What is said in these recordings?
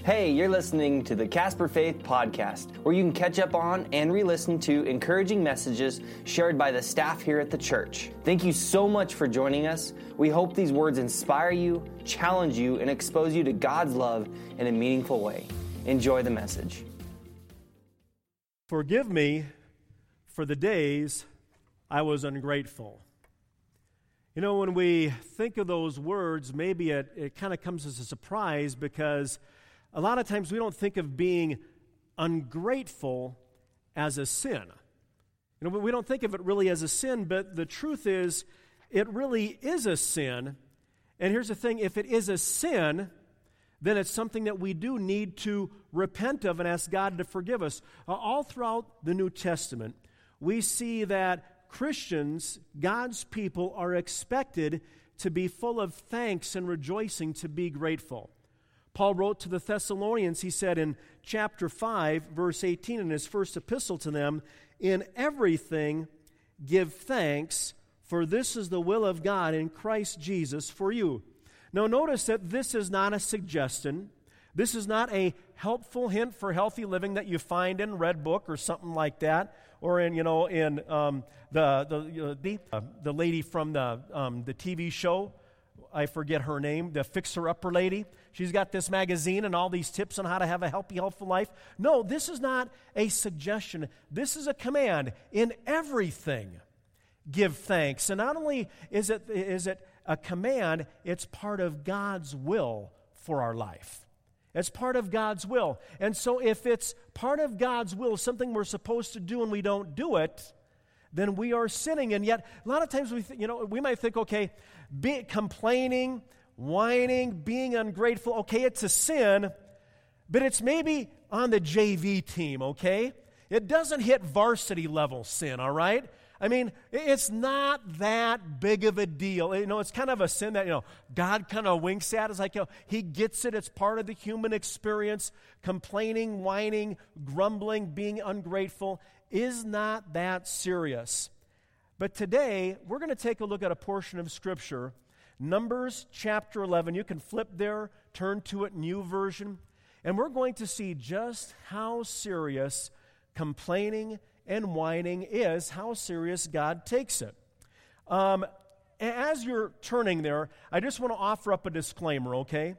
Hey, you're listening to the Casper Faith Podcast, where you can catch up on and re-listen to encouraging messages shared by the staff here at the church. Thank you so much for joining us. We hope these words inspire you, challenge you, and expose you to God's love in a meaningful way. Enjoy the message. Forgive me for the days I was ungrateful. You know, when we think of those words, maybe it kind of comes as a surprise because a lot of times we don't think of being ungrateful as a sin. You know, we don't think of it really as a sin, but the truth is, it really is a sin. And here's the thing, if it is a sin, then it's something that we do need to repent of and ask God to forgive us. All throughout the New Testament, we see that Christians, God's people, are expected to be full of thanks and rejoicing, to be grateful. Paul wrote to the Thessalonians, he said in chapter 5, verse 18, in his first epistle to them, "In everything give thanks, for this is the will of God in Christ Jesus for you." Now notice that this is not a suggestion. This is not a helpful hint for healthy living that you find in Red Book or something like that, or in the lady from the TV show. I forget her name, the fixer-upper lady. She's got this magazine and all these tips on how to have a healthy, helpful life. No, this is not a suggestion. This is a command. In everything, give thanks. And not only is it a command, it's part of God's will for our life. It's part of God's will. And so if it's part of God's will, something we're supposed to do and we don't do it, then we are sinning. And yet, a lot of times we might think, okay, complaining, whining, being ungrateful, okay, it's a sin, but it's maybe on the JV team, okay? It doesn't hit varsity level sin, all right? I mean, it's not that big of a deal. It's kind of a sin that, God kind of winks at. It's like, He gets it. It's part of the human experience. Complaining, whining, grumbling, being ungrateful is not that serious. But today, we're going to take a look at a portion of Scripture, Numbers chapter 11. You can flip there, turn to it, New Version. And we're going to see just how serious complaining and whining is, how serious God takes it. As you're turning there, I just want to offer up a disclaimer, okay?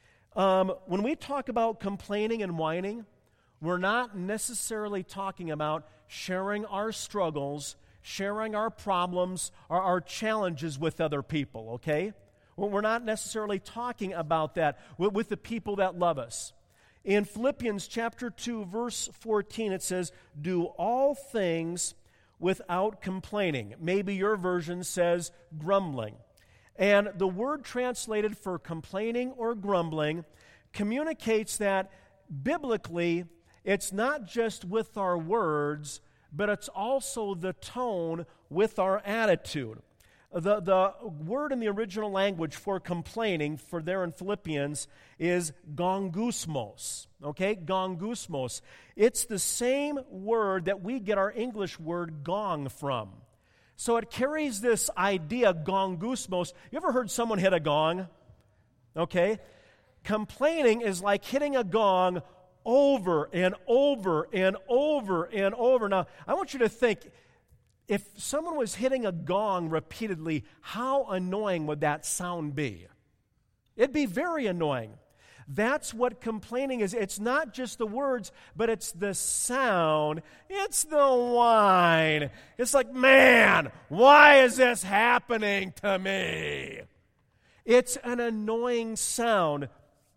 When we talk about complaining and whining, we're not necessarily talking about sharing our struggles, sharing our problems, or our challenges with other people, okay? Well, we're not necessarily talking about that with the people that love us. In Philippians chapter 2, verse 14, it says, "Do all things without complaining." Maybe your version says grumbling. And the word translated for complaining or grumbling communicates that biblically it's not just with our words, but it's also the tone with our attitude. The word in the original language for complaining, for there in Philippians, is gongusmos. Okay, gongusmos. It's the same word that we get our English word gong from. So it carries this idea, gongusmos. You ever heard someone hit a gong? Okay. Complaining is like hitting a gong over and over and over and over. Now, I want you to think, if someone was hitting a gong repeatedly, how annoying would that sound be? It'd be very annoying. That's what complaining is. It's not just the words, but it's the sound. It's the whine. It's like, man, why is this happening to me? It's an annoying sound.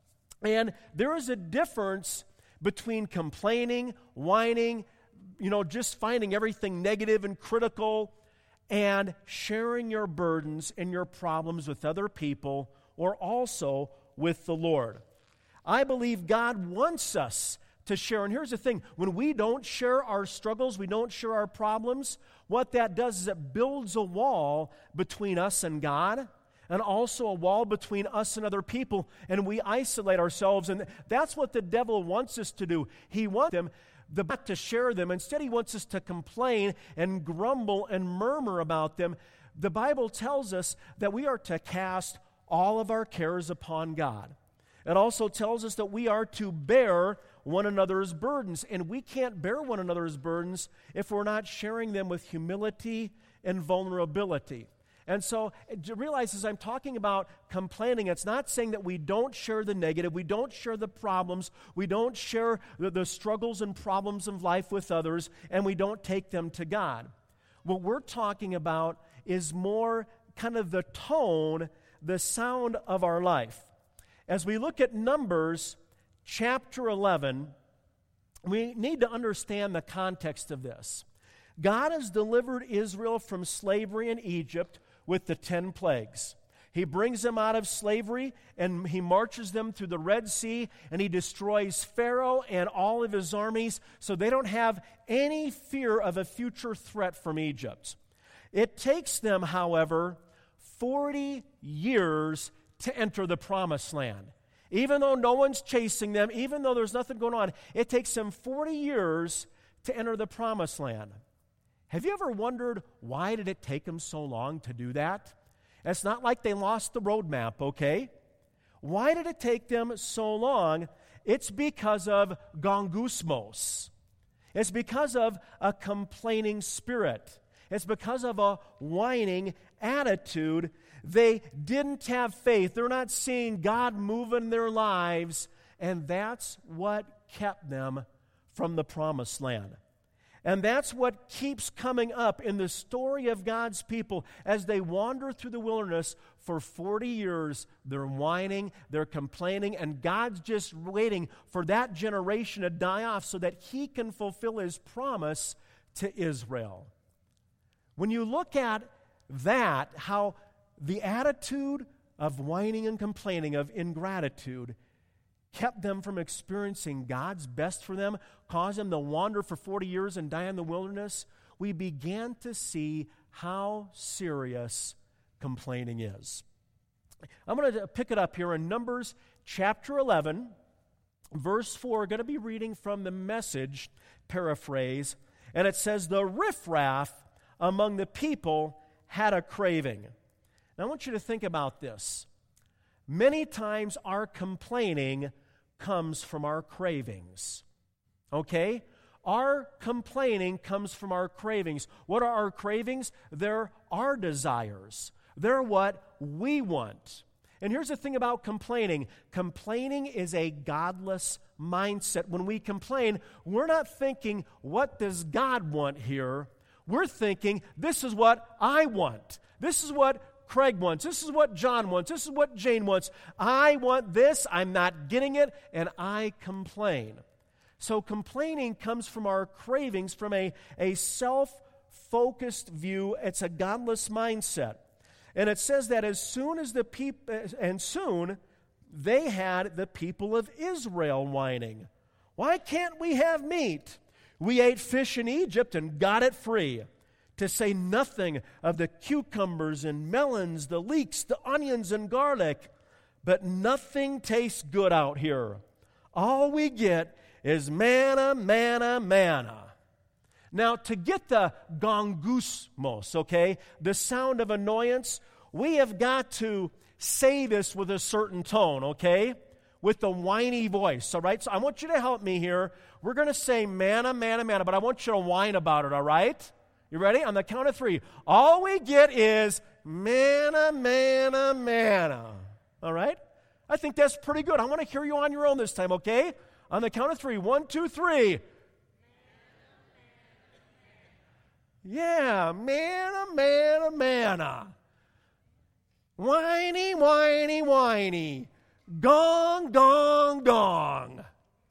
And there is a difference between complaining, whining, just finding everything negative and critical, and sharing your burdens and your problems with other people, or also with the Lord. I believe God wants us to share. And here's the thing, when we don't share our struggles, we don't share our problems, what that does is it builds a wall between us and God, and also a wall between us and other people, and we isolate ourselves. And that's what the devil wants us to do. He wants them to share them. Instead, he wants us to complain and grumble and murmur about them. The Bible tells us that we are to cast all of our cares upon God. It also tells us that we are to bear one another's burdens, and we can't bear one another's burdens if we're not sharing them with humility and vulnerability. And so realize as I'm talking about complaining, it's not saying that we don't share the negative, we don't share the problems, we don't share the struggles and problems of life with others, and we don't take them to God. What we're talking about is more kind of the tone, the sound of our life. As we look at Numbers chapter 11, we need to understand the context of this. God has delivered Israel from slavery in Egypt with the 10 plagues. He brings them out of slavery, and he marches them through the Red Sea, and he destroys Pharaoh and all of his armies, so they don't have any fear of a future threat from Egypt. It takes them, however, 40 years to enter the Promised Land. Even though no one's chasing them, even though there's nothing going on, it takes them 40 years to enter the Promised Land. Have you ever wondered why did it take them so long to do that? It's not like they lost the roadmap, okay? Why did it take them so long? It's because of gongusmos. It's because of a complaining spirit. It's because of a whining attitude. They didn't have faith. They're not seeing God move in their lives, and that's what kept them from the Promised Land. And that's what keeps coming up in the story of God's people as they wander through the wilderness for 40 years. They're whining, they're complaining, and God's just waiting for that generation to die off so that he can fulfill his promise to Israel. When you look at that, how the attitude of whining and complaining, of ingratitude, kept them from experiencing God's best for them, caused them to wander for 40 years and die in the wilderness, we began to see how serious complaining is. I'm going to pick it up here in Numbers chapter 11, verse 4. We're going to be reading from the Message paraphrase, and it says, "The riffraff among the people had a craving." Now I want you to think about this. Many times our complaining comes from our cravings. Okay? Our complaining comes from our cravings. What are our cravings? They're our desires. They're what we want. And here's the thing about complaining. Complaining is a godless mindset. When we complain, we're not thinking, what does God want here? We're thinking, this is what I want. This is what Craig wants. This is what John wants. This is what Jane wants. I want this. I'm not getting it, and I complain. So complaining comes from our cravings, from a self-focused view. It's a godless mindset. And it says that soon they had the people of Israel whining. Why can't we have meat? We ate fish in Egypt and got it free. To say nothing of the cucumbers and melons, the leeks, the onions and garlic. But nothing tastes good out here. All we get is manna, manna, manna. Now, to get the gongusmos, okay, the sound of annoyance, we have got to say this with a certain tone, okay, with the whiny voice, all right? So I want you to help me here. We're going to say manna, manna, manna, but I want you to whine about it, all right? You ready? On the count of 3. All we get is manna, manna, manna. All right? I think that's pretty good. I want to hear you on your own this time, okay? On the count of 3. 1, 2, 3. Yeah, manna, manna, manna. Whiny, whiny, whiny. Gong, gong, gong.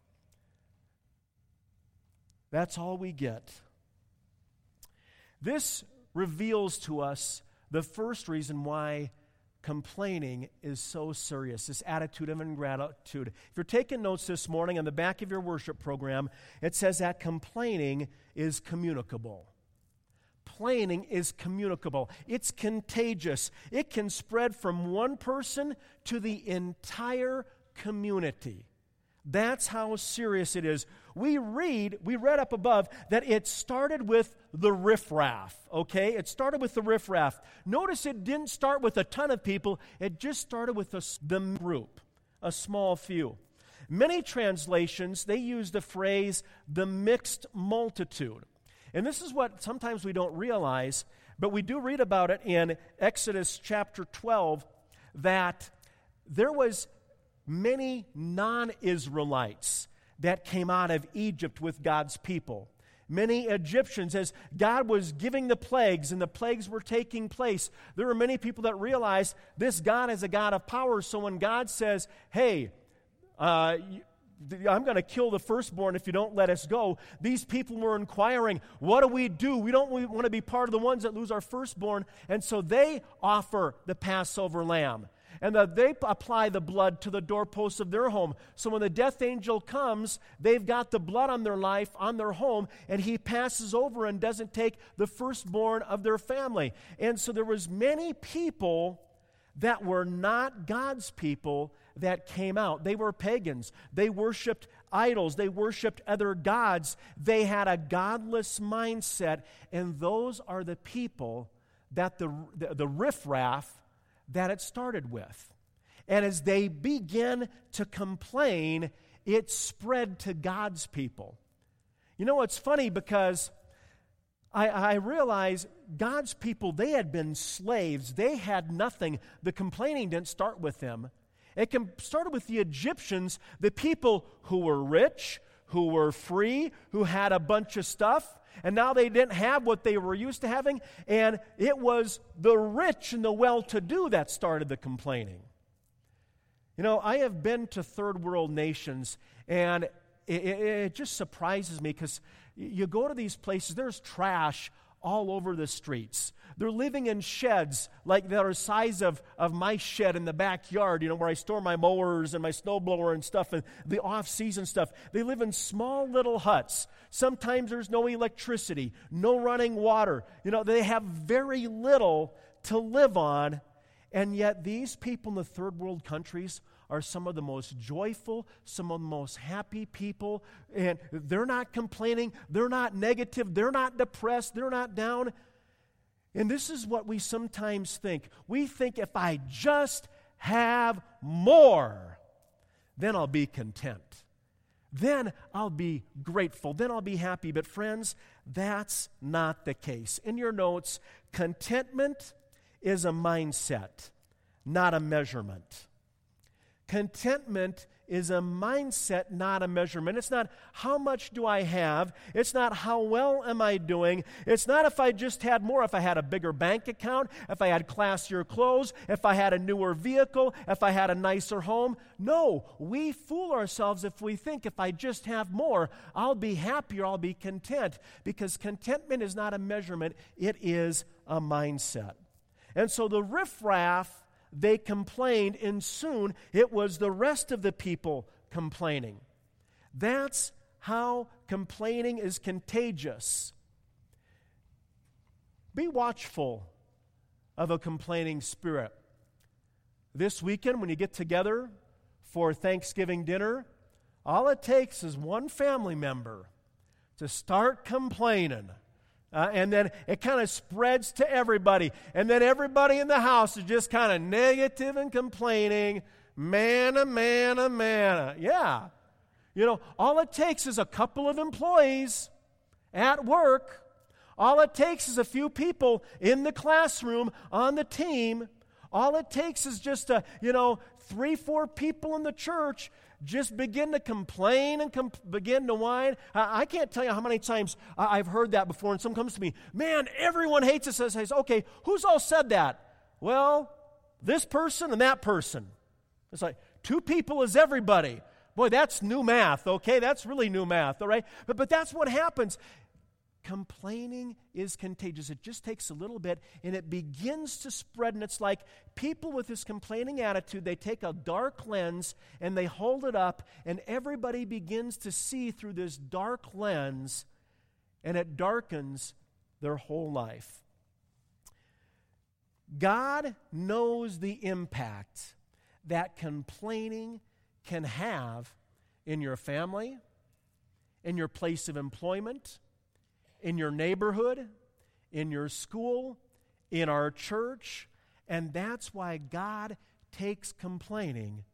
That's all we get. This reveals to us the first reason why complaining is so serious, this attitude of ingratitude. If you're taking notes this morning, on the back of your worship program, it says that complaining is communicable. Complaining is communicable. It's contagious. It can spread from one person to the entire community. That's how serious it is. We read up above that it started with the riffraff, okay? It started with the riffraff. Notice it didn't start with a ton of people. It just started with the group. a small few. Many translations, they use the phrase, the mixed multitude. And this is what sometimes we don't realize, but we do read about it in Exodus chapter 12, that there was many non-Israelites that came out of Egypt with God's people. Many Egyptians, as God was giving the plagues and the plagues were taking place, there were many people that realized this God is a God of power. So when God says, hey, I'm going to kill the firstborn if you don't let us go, these people were inquiring, what do? We don't want to be part of the ones that lose our firstborn. And so they offer the Passover lamb. And they apply the blood to the doorposts of their home. So when the death angel comes, they've got the blood on their life, on their home, and he passes over and doesn't take the firstborn of their family. And so there was many people that were not God's people that came out. They were pagans. They worshiped idols. They worshiped other gods. They had a godless mindset, and those are the people that the riffraff that it started with. And as they begin to complain, it spread to God's people. You know, it's funny because I realize God's people, they had been slaves. They had nothing. The complaining didn't start with them. It started with the Egyptians, the people who were rich, who were free, who had a bunch of stuff. And now they didn't have what they were used to having, and it was the rich and the well-to-do that started the complaining. You know, I have been to third world nations, and it just surprises me because you go to these places, there's trash all over the streets. They're living in sheds like that are the size of my shed in the backyard, you know, where I store my mowers and my snowblower and stuff and the off-season stuff. They live in small little huts. Sometimes there's no electricity, no running water. You know, they have very little to live on, and yet these people in the third world countries are some of the most joyful, some of the most happy people, and they're not complaining, they're not negative, they're not depressed, they're not down. And this is what we sometimes think. We think if I just have more, then I'll be content. Then I'll be grateful. Then I'll be happy. But friends, that's not the case. In your notes, contentment is a mindset, not a measurement. Contentment is a mindset, not a measurement. It's not how much do I have. It's not how well am I doing. It's not if I just had more, if I had a bigger bank account, if I had classier clothes, if I had a newer vehicle, if I had a nicer home. No, we fool ourselves if we think if I just have more, I'll be happier, I'll be content. Because contentment is not a measurement, it is a mindset. And so the riffraff, they complained, and soon it was the rest of the people complaining. That's how complaining is contagious. Be watchful of a complaining spirit. This weekend, when you get together for Thanksgiving dinner, all it takes is one family member to start complaining. And then it kind of spreads to everybody. And then everybody in the house is just kind of negative and complaining. Manna. Yeah. You know, all it takes is a couple of employees at work. All it takes is a few people in the classroom, on the team. All it takes is just 3-4 people in the church just begin to complain and begin to whine. I can't tell you how many times I've heard that before, and someone comes to me, man, everyone hates us. I say, okay, who's all said that? Well, this person and that person. It's like 2 people is everybody. Boy, that's new math, okay? That's really new math, all right? But that's what happens. Complaining is contagious. It just takes a little bit, and it begins to spread, and it's like people with this complaining attitude, they take a dark lens, and they hold it up, and everybody begins to see through this dark lens, and it darkens their whole life. God knows the impact that complaining can have in your family, in your place of employment, in your neighborhood, in your school, in our church, and that's why God takes complaining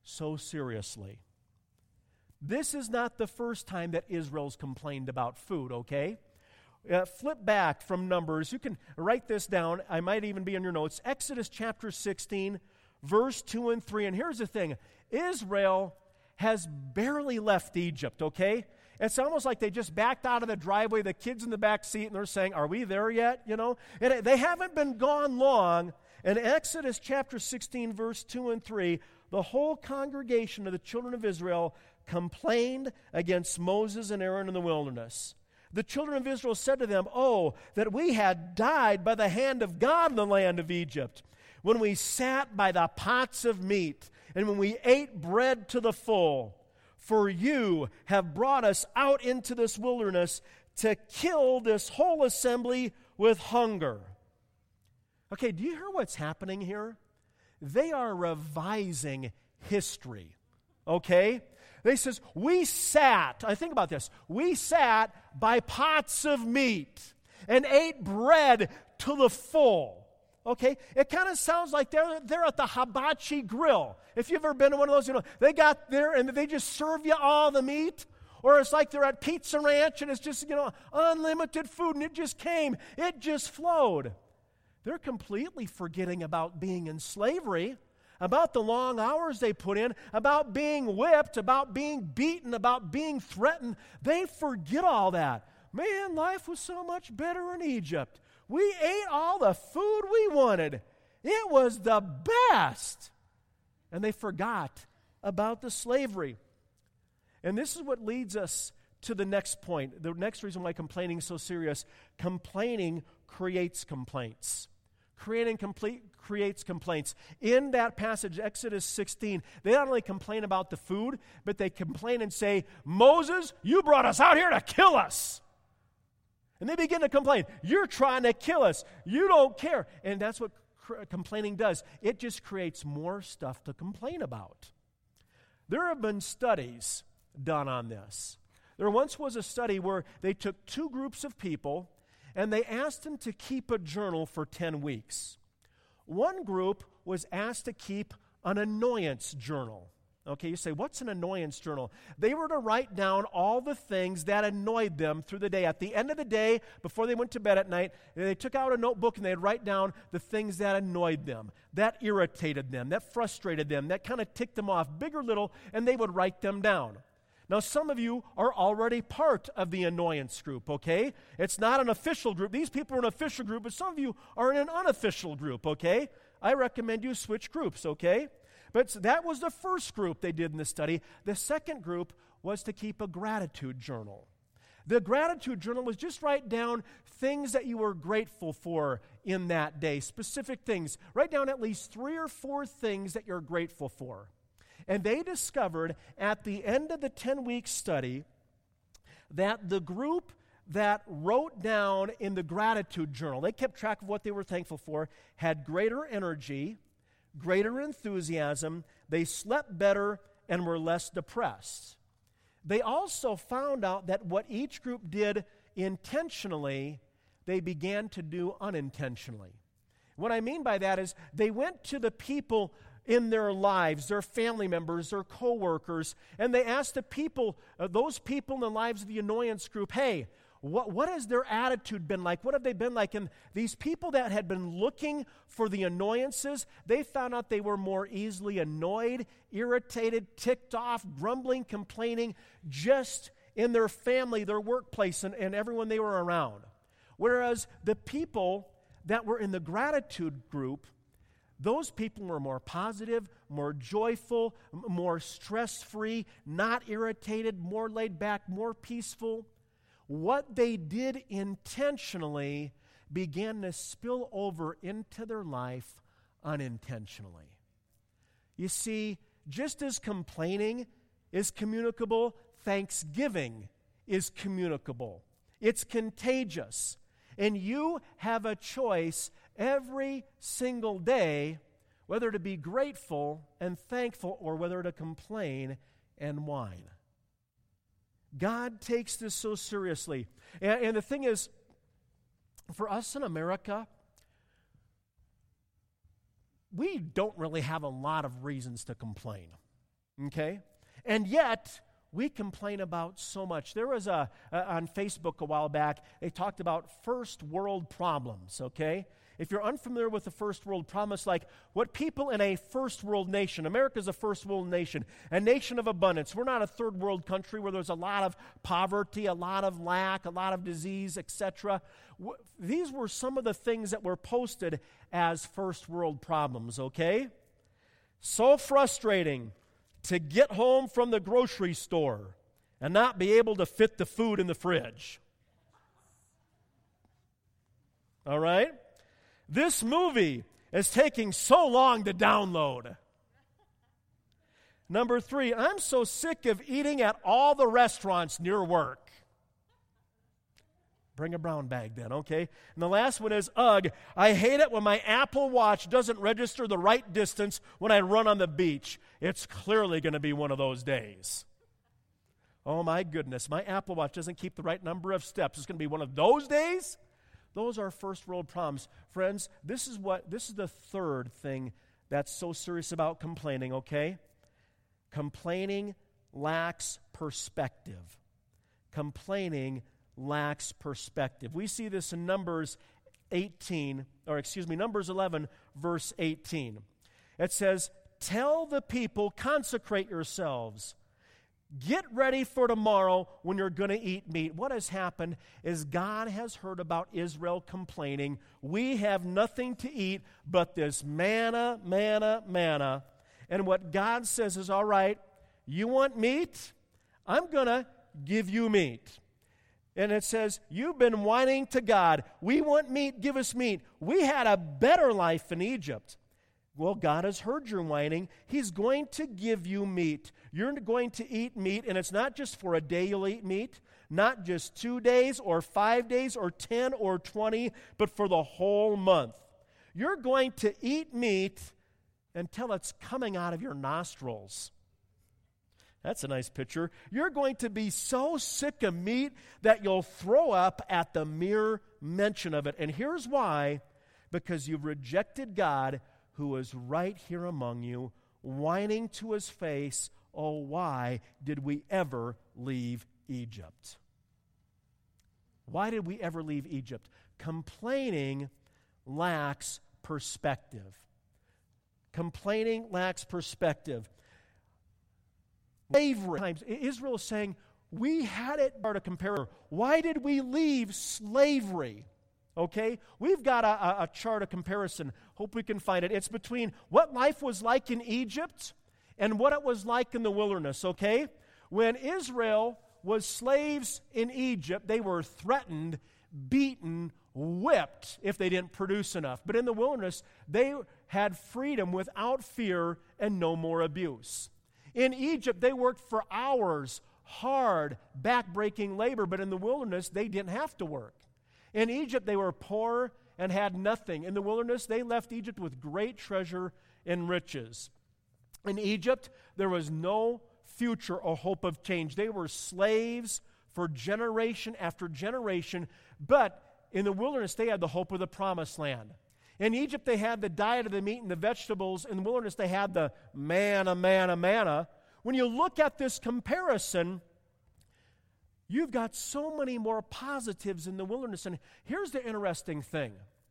so seriously. This is not the first time that Israel's complained about food, okay? Flip back from Numbers. You can write this down. I might even be in your notes. Exodus chapter 16, verse 2 and 3. And here's the thing. Israel has barely left Egypt, okay? It's almost like they just backed out of the driveway, the kids in the back seat, and they're saying, are we there yet? You know? And they haven't been gone long. In Exodus chapter 16, verse 2 and 3, the whole congregation of the children of Israel complained against Moses and Aaron in the wilderness. The children of Israel said to them, "Oh, that we had died by the hand of God in the land of Egypt, when we sat by the pots of meat, and when we ate bread to the full. For you have brought us out into this wilderness to kill this whole assembly with hunger." Okay, do you hear what's happening here? They are revising history, okay? They says, we sat, I think about this, we sat by pots of meat and ate bread to the full. Okay, it kind of sounds like they're at the hibachi grill. If you've ever been to one of those, you know, they got there and they just serve you all the meat. Or it's like they're at Pizza Ranch and it's just, you know, unlimited food and it just came. It just flowed. They're completely forgetting about being in slavery, about the long hours they put in, about being whipped, about being beaten, about being threatened. They forget all that. Man, life was so much better in Egypt. We ate all the food we wanted. It was the best. And they forgot about the slavery. And this is what leads us to the next point. The next reason why complaining is so serious. Complaining creates complaints. Creates complaints. In that passage, Exodus 16, they not only complain about the food, but they complain and say, "Moses, you brought us out here to kill us." And they begin to complain. You're trying to kill us. You don't care. And that's what complaining does. It just creates more stuff to complain about. There have been studies done on this. There once was a study where they took two groups of people and they asked them to keep a journal for 10 weeks. One group was asked to keep an annoyance journal. Okay, you say, what's an annoyance journal? They were to write down all the things that annoyed them through the day. At the end of the day, before they went to bed at night, they took out a notebook and they'd write down the things that annoyed them, that irritated them, that frustrated them, that kind of ticked them off, big or little, and they would write them down. Now, some of you are already part of the annoyance group, okay? It's not an official group. These people are an official group, but some of you are in an unofficial group, okay? I recommend you switch groups, okay? But that was the first group they did in the study. The second group was to keep a gratitude journal. The gratitude journal was just write down things that you were grateful for in that day, specific things. Write down at least 3 or 4 things that you're grateful for. And they discovered at the end of the 10-week study that the group that wrote down in the gratitude journal, they kept track of what they were thankful for, had greater energy, greater enthusiasm, they slept better, and were less depressed. They also found out that what each group did intentionally, they began to do unintentionally. What I mean by that is they went to the people in their lives, their family members, their co-workers, and they asked the people, those people in the lives of the annoyance group, hey, what has their attitude been like? What have they been like? And these people that had been looking for the annoyances, they found out they were more easily annoyed, irritated, ticked off, grumbling, complaining, just in their family, their workplace, and everyone they were around. Whereas the people that were in the gratitude group, those people were more positive, more joyful, more stress-free, not irritated, more laid back, more peaceful. What they did intentionally began to spill over into their life unintentionally. You see, just as complaining is communicable, thanksgiving is communicable. It's contagious. And you have a choice every single day whether to be grateful and thankful or whether to complain and whine. God takes this so seriously. And the thing is, for us in America, we don't really have a lot of reasons to complain. Okay? And yet, we complain about so much. There was on Facebook a while back, they talked about first world problems, okay? If you're unfamiliar with the first world problem, it's like what people in a first world nation, America's a first world nation, a nation of abundance. We're not a third world country where there's a lot of poverty, a lot of lack, a lot of disease, etc. These were some of the things that were posted as first world problems, okay? So frustrating to get home from the grocery store and not be able to fit the food in the fridge. All right? This movie is taking so long to download. Number 3, I'm so sick of eating at all the restaurants near work. Bring a brown bag then, okay? And the last one is, ugh, I hate it when my Apple Watch doesn't register the right distance when I run on the beach. It's clearly going to be one of those days. Oh my goodness, my Apple Watch doesn't keep the right number of steps. It's going to be one of those days? Those are first world problems. Friends, this is the third thing that's so serious about complaining, okay? Complaining lacks perspective. Complaining lacks perspective. We see this in Numbers 11, verse 18. It says, "Tell the people, consecrate yourselves. Get ready for tomorrow when you're going to eat meat." What has happened is God has heard about Israel complaining. We have nothing to eat but this manna, manna, manna. And what God says is, all right, you want meat? I'm going to give you meat. And it says, you've been whining to God. We want meat, give us meat. We had a better life in Egypt. Well, God has heard your whining. He's going to give you meat. You're going to eat meat, and it's not just for a day you'll eat meat, not just 2 days or 5 days or 10 or 20, but for the whole month. You're going to eat meat until it's coming out of your nostrils. That's a nice picture. You're going to be so sick of meat that you'll throw up at the mere mention of it. And here's why. Because you've rejected God, who is right here among you, whining to his face, oh, why did we ever leave Egypt? Why did we ever leave Egypt? Complaining lacks perspective. Complaining lacks perspective. Slavery. Israel is saying, we had it to compare. Why did we leave slavery? Okay? We've got a chart of comparison. Hope we can find it. It's between what life was like in Egypt and what it was like in the wilderness, okay? When Israel was slaves in Egypt, they were threatened, beaten, whipped if they didn't produce enough. But in the wilderness, they had freedom without fear and no more abuse. In Egypt, they worked for hours, hard, back-breaking labor, but in the wilderness, they didn't have to work. In Egypt, they were poor and had nothing. In the wilderness, they left Egypt with great treasure and riches. In Egypt, there was no future or hope of change. They were slaves for generation after generation, but in the wilderness, they had the hope of the promised land. In Egypt, they had the diet of the meat and the vegetables. In the wilderness, they had the manna, manna, manna. When you look at this comparison, you've got so many more positives in the wilderness. And here's the interesting thing.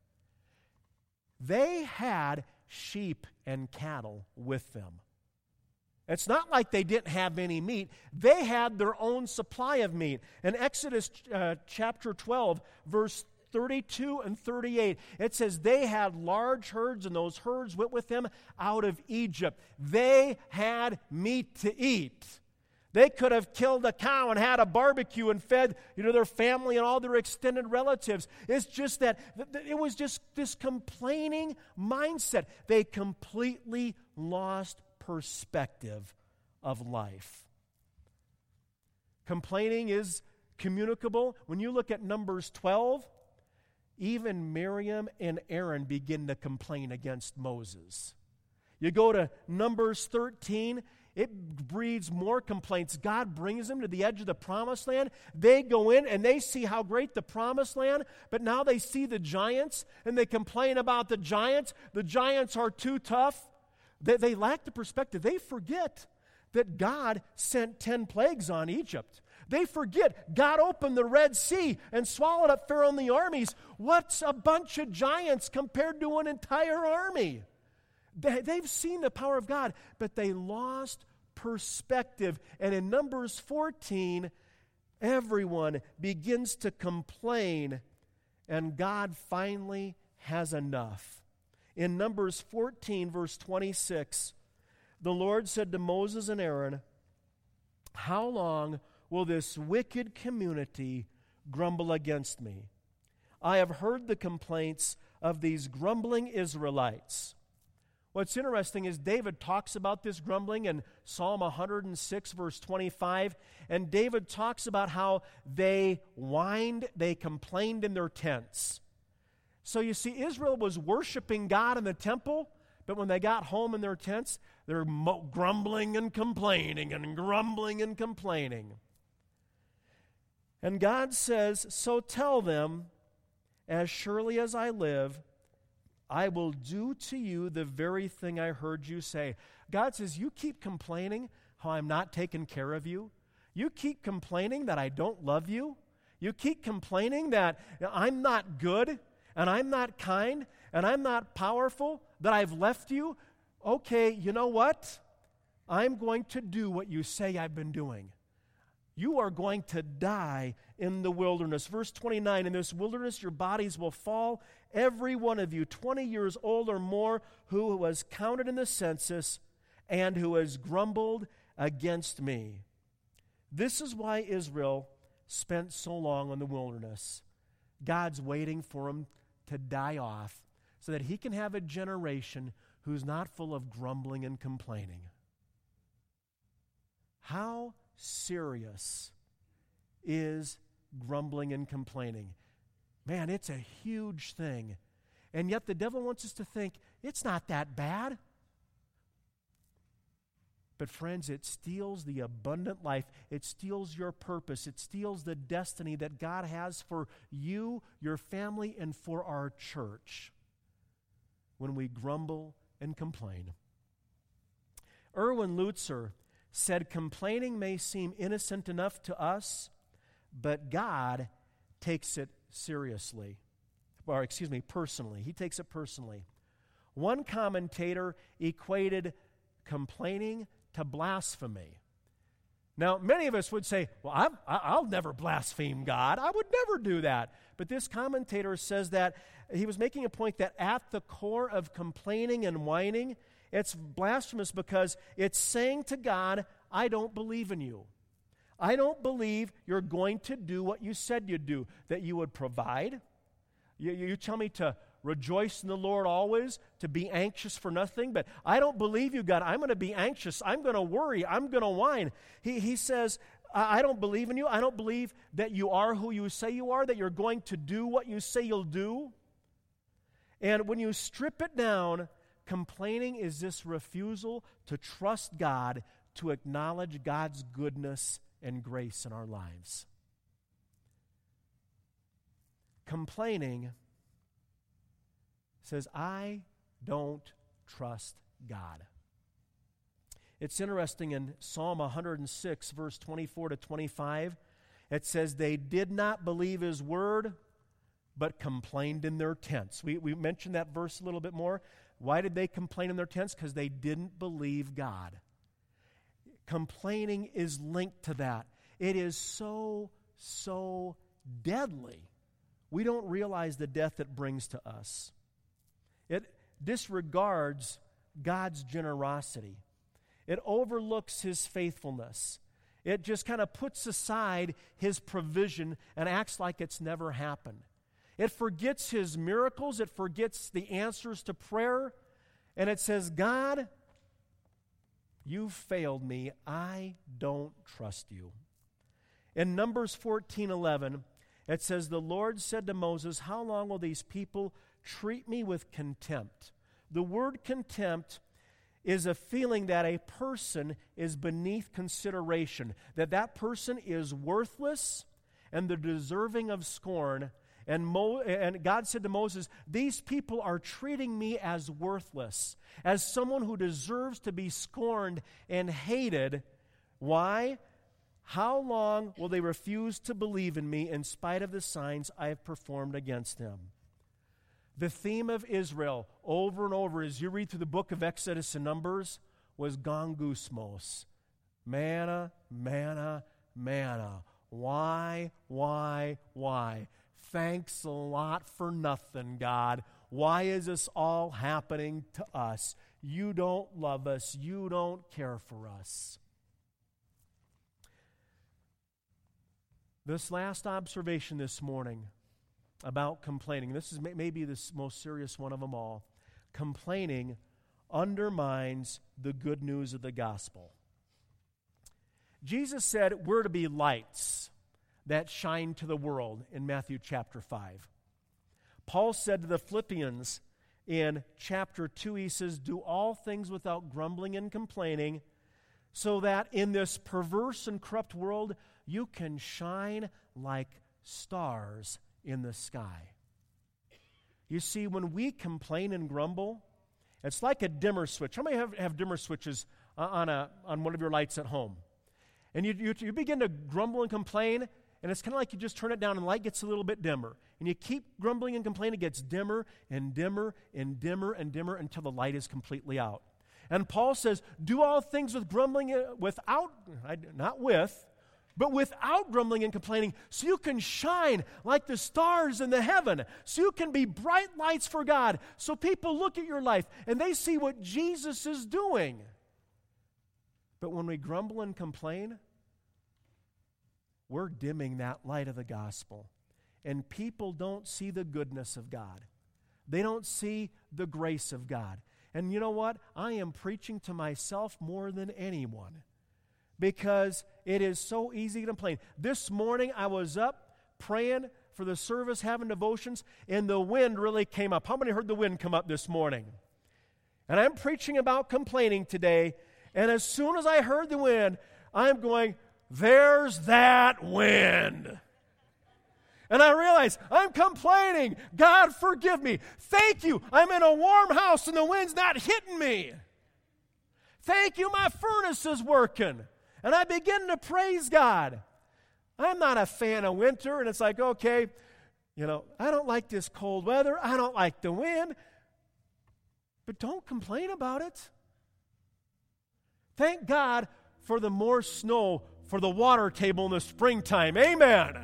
They had sheep and cattle with them. It's not like they didn't have any meat. They had their own supply of meat. In Exodus chapter 12, verse 32 and 38, it says they had large herds, and those herds went with them out of Egypt. They had meat to eat. They could have killed a cow and had a barbecue and fed, their family and all their extended relatives. It's just that it was just this complaining mindset. They completely lost perspective of life. Complaining is communicable. When you look at Numbers 12, even Miriam and Aaron begin to complain against Moses. You go to Numbers 13, it breeds more complaints. God brings them to the edge of the promised land. They go in and they see how great the promised land, but now they see the giants and they complain about the giants. The giants are too tough. They lack the perspective. They forget that God sent 10 plagues on Egypt. They forget God opened the Red Sea and swallowed up Pharaoh and the armies. What's a bunch of giants compared to an entire army? They've seen the power of God, but they lost perspective. And in Numbers 14, everyone begins to complain, and God finally has enough. In Numbers 14, verse 26, the Lord said to Moses and Aaron, "How long will this wicked community grumble against me? I have heard the complaints of these grumbling Israelites." What's interesting is David talks about this grumbling in Psalm 106, verse 25, and David talks about how they whined, they complained in their tents. So you see, Israel was worshiping God in the temple, but when they got home in their tents, they're grumbling and complaining and grumbling and complaining. And God says, "So tell them, as surely as I live, I will do to you the very thing I heard you say." God says, you keep complaining how I'm not taking care of you. You keep complaining that I don't love you. You keep complaining that I'm not good and I'm not kind and I'm not powerful, that I've left you. Okay, you know what? I'm going to do what you say I've been doing. You are going to die in the wilderness. Verse 29, "In this wilderness your bodies will fall, every one of you, 20 years old or more, who was counted in the census and who has grumbled against me." This is why Israel spent so long in the wilderness. God's waiting for him to die off so that he can have a generation who's not full of grumbling and complaining. How serious is grumbling and complaining? Man, it's a huge thing. And yet the devil wants us to think it's not that bad. But friends, it steals the abundant life. It steals your purpose. It steals the destiny that God has for you, your family, and for our church when we grumble and complain. Erwin Lutzer said, "Complaining may seem innocent enough to us, but God takes it seriously." Personally. He takes it personally. One commentator equated complaining to blasphemy. Now, many of us would say, "Well, I'll never blaspheme God. I would never do that." But this commentator says that he was making a point that at the core of complaining and whining, it's blasphemous because it's saying to God, "I don't believe in you. I don't believe you're going to do what you said you'd do, that you would provide. You tell me to rejoice in the Lord always, to be anxious for nothing, but I don't believe you, God. I'm going to be anxious. I'm going to worry. I'm going to whine." He says, I don't believe in you. I don't believe that you are who you say you are, that you're going to do what you say you'll do. And when you strip it down, complaining is this refusal to trust God, to acknowledge God's goodness and grace in our lives. Complaining says, "I don't trust God." It's interesting in Psalm 106, verse 24 to 25, it says, "They did not believe his word, but complained in their tents." We mentioned that verse a little bit more. Why did they complain in their tents? Because they didn't believe God. Complaining is linked to that. It is so deadly. We don't realize the death it brings to us. It disregards God's generosity. It overlooks his faithfulness. It just kind of puts aside his provision and acts like it's never happened. It forgets his miracles. It forgets the answers to prayer. And it says, "God, you failed me. I don't trust you." In Numbers 14:11, it says, "The Lord said to Moses, how long will these people treat me with contempt?" The word contempt is a feeling that a person is beneath consideration, that person is worthless and they're deserving of scorn, And God said to Moses, these people are treating me as worthless, as someone who deserves to be scorned and hated. Why? How long will they refuse to believe in me in spite of the signs I have performed against them? The theme of Israel over and over as you read through the book of Exodus and Numbers was gongusmos. Manna, manna, manna. Why? Thanks a lot for nothing, God. Why is this all happening to us? You don't love us. You don't care for us. This last observation this morning about complaining, this is maybe the most serious one of them all. Complaining undermines the good news of the gospel. Jesus said we're to be lights that shine to the world in Matthew chapter 5. Paul said to the Philippians in chapter 2, he says, do all things without grumbling and complaining, so that in this perverse and corrupt world you can shine like stars in the sky. You see, when we complain and grumble, it's like a dimmer switch. How many have dimmer switches on one of your lights at home? And you begin to grumble and complain, and it's kind of like you just turn it down and the light gets a little bit dimmer. And you keep grumbling and complaining, it gets dimmer and dimmer and dimmer and dimmer until the light is completely out. And Paul says, do all things with grumbling, without grumbling and complaining, so you can shine like the stars in the heaven, so you can be bright lights for God, so people look at your life and they see what Jesus is doing. But when we grumble and complain, we're dimming that light of the gospel. And people don't see the goodness of God. They don't see the grace of God. And you know what? I am preaching to myself more than anyone, because it is so easy to complain. This morning I was up praying for the service, having devotions, and the wind really came up. How many heard the wind come up this morning? And I'm preaching about complaining today, and as soon as I heard the wind, I'm going, there's that wind. And I realize I'm complaining. God, forgive me. Thank you. I'm in a warm house and the wind's not hitting me. Thank you, my furnace is working. And I begin to praise God. I'm not a fan of winter, and it's like, okay, I don't like this cold weather. I don't like the wind. But don't complain about it. Thank God for the more snow for the water table in the springtime. Amen.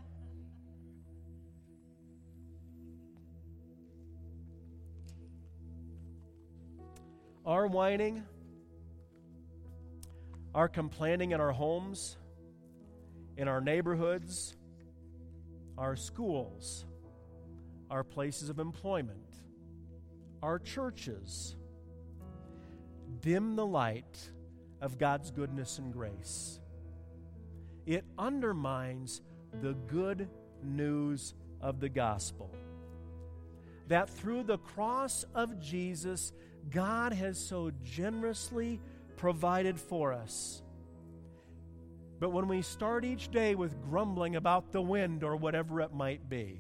Our whining, our complaining in our homes, in our neighborhoods, our schools, our places of employment, our churches, dim the light of God's goodness and grace. It undermines the good news of the gospel. That through the cross of Jesus, God has so generously provided for us. But when we start each day with grumbling about the wind or whatever it might be,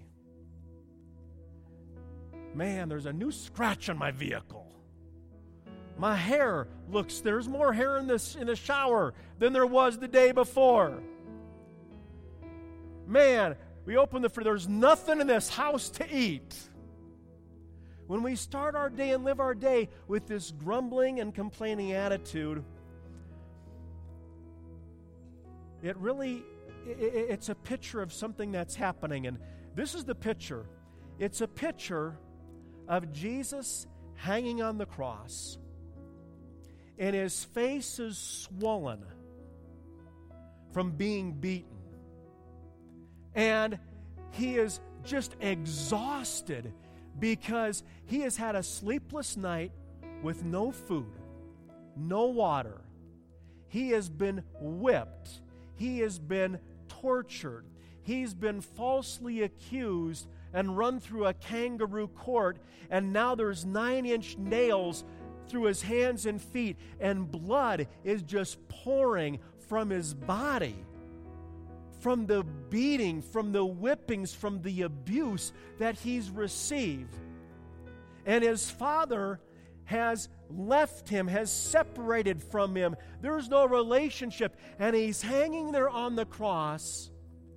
man, there's a new scratch on my vehicle. My hair there's more hair in the shower than there was the day before. Man, we open the fridge, there's nothing in this house to eat. When we start our day and live our day with this grumbling and complaining attitude, it's a picture of something that's happening. And this is the picture. It's a picture of Jesus hanging on the cross, and his face is swollen from being beaten. And he is just exhausted because he has had a sleepless night with no food, no water. He has been whipped. He has been tortured. He's been falsely accused and run through a kangaroo court, and now there's 9-inch nails through his hands and feet, and blood is just pouring from his body from the beating, from the whippings, from the abuse that he's received. And his father has left him, has separated from him. There's no relationship. And he's hanging there on the cross.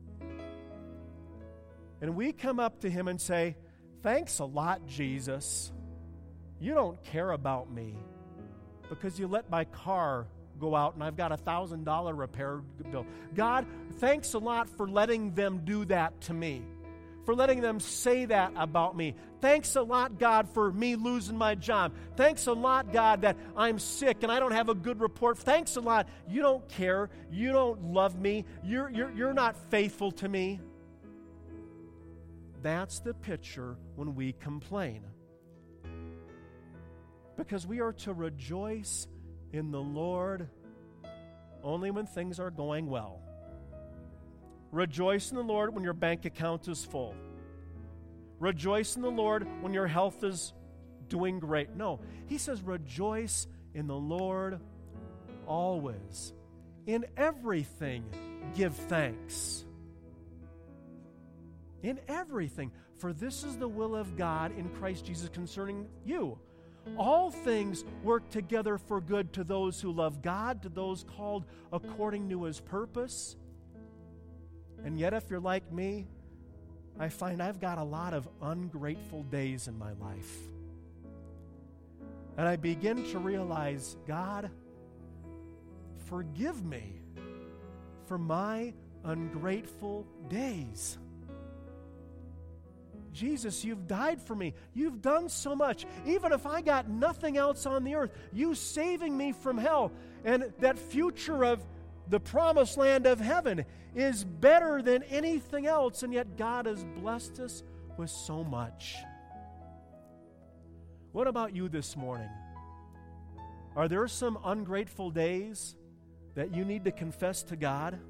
And we come up to him and say, "Thanks a lot, Jesus. You don't care about me because you let my car go out and I've got a $1,000 repair bill. God, thanks a lot for letting them do that to me, for letting them say that about me. Thanks a lot, God, for me losing my job. Thanks a lot, God, that I'm sick and I don't have a good report. Thanks a lot. You don't care. You don't love me. You're not faithful to me." That's the picture when we complain. Because we are to rejoice in the Lord only when things are going well. Rejoice in the Lord when your bank account is full. Rejoice in the Lord when your health is doing great. No, he says rejoice in the Lord always. In everything, give thanks. In everything, for this is the will of God in Christ Jesus concerning you. All things work together for good to those who love God, to those called according to his purpose. And yet, if you're like me, I find I've got a lot of ungrateful days in my life. And I begin to realize, God, forgive me for my ungrateful days. Jesus, you've died for me. You've done so much. Even if I got nothing else on the earth, you saving me from hell and that future of the promised land of heaven is better than anything else, and yet God has blessed us with so much. What about you this morning? Are there some ungrateful days that you need to confess to God?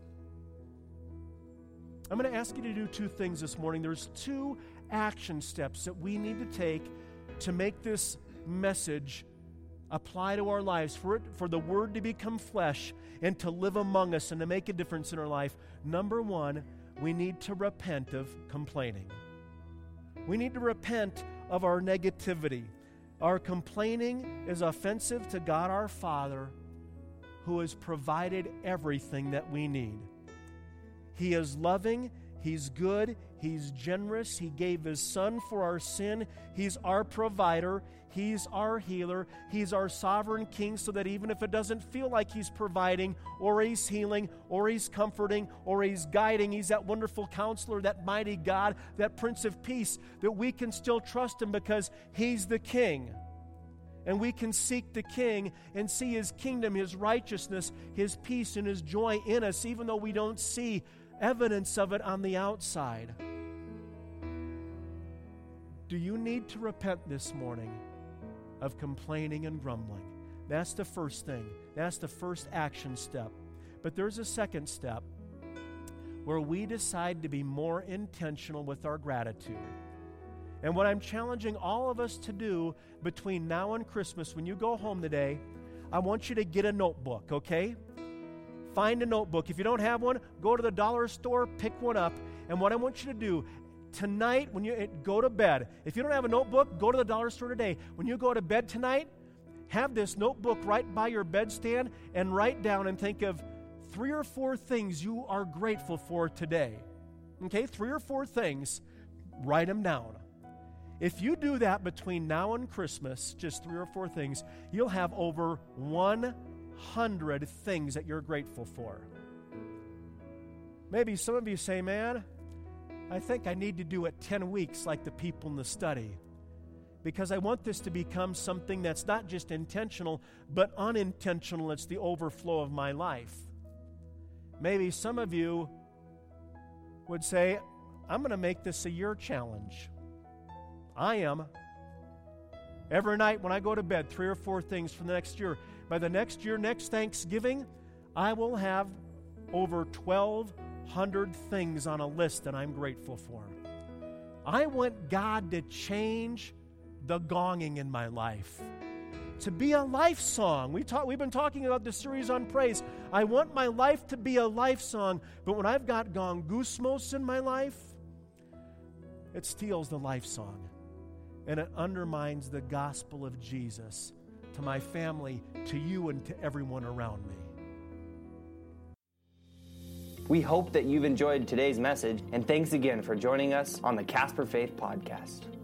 I'm going to ask you to do two things this morning. There's two action steps that we need to take to make this message apply to our lives, for the Word to become flesh and to live among us and to make a difference in our life. Number one, we need to repent of complaining. We need to repent of our negativity. Our complaining is offensive to God our Father, who has provided everything that we need. He is loving, He's good, He's generous, He gave His Son for our sin, He's our provider, He's our healer, He's our sovereign King, so that even if it doesn't feel like He's providing, or He's healing, or He's comforting, or He's guiding, He's that wonderful counselor, that mighty God, that Prince of Peace, that we can still trust Him because He's the King. And we can seek the King and see His kingdom, His righteousness, His peace, and His joy in us, even though we don't see evidence of it on the outside. Do you need to repent this morning of complaining and grumbling? That's the first thing. That's the first action step. But there's a second step where we decide to be more intentional with our gratitude. And what I'm challenging all of us to do between now and Christmas, when you go home today, I want you to get a notebook, okay? Find a notebook. If you don't have one, go to the dollar store, pick one up. And what I want you to do, tonight when you go to bed, if you don't have a notebook, go to the dollar store today. When you go to bed tonight, have this notebook right by your bedstand and write down and think of 3 or 4 things you are grateful for today. Okay, 3 or 4 things, write them down. If you do that between now and Christmas, just 3 or 4 things, you'll have over 100 things that you're grateful for. Maybe some of you say, man, I think I need to do it 10 weeks like the people in the study, because I want this to become something that's not just intentional, but unintentional. It's the overflow of my life. Maybe some of you would say, I'm going to make this a year challenge. I am. Every night when I go to bed, 3 or 4 things for the next year. By the next year, next Thanksgiving, I will have over 1,200 things on a list that I'm grateful for. I want God to change the gonging in my life. to be a life song. We've been talking about this series on praise. I want my life to be a life song, but when I've got gongusmos in my life, it steals the life song, and it undermines the gospel of Jesus to my family, to you, and to everyone around me. We hope that you've enjoyed today's message, and thanks again for joining us on the Casper Faith Podcast.